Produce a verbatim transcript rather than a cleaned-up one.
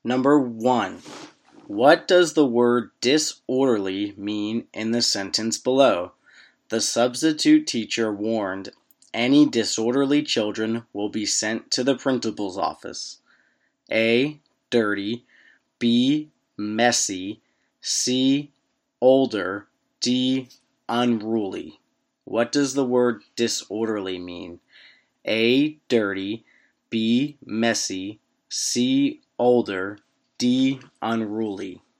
Number one. What does the word disorderly mean in the sentence below? The substitute teacher warned any disorderly children will be sent to the principal's office. A. Dirty. B. Messy. C. Older. D. Unruly. What does the word disorderly mean? A. Dirty. B. Messy. C. Older. D. Unruly.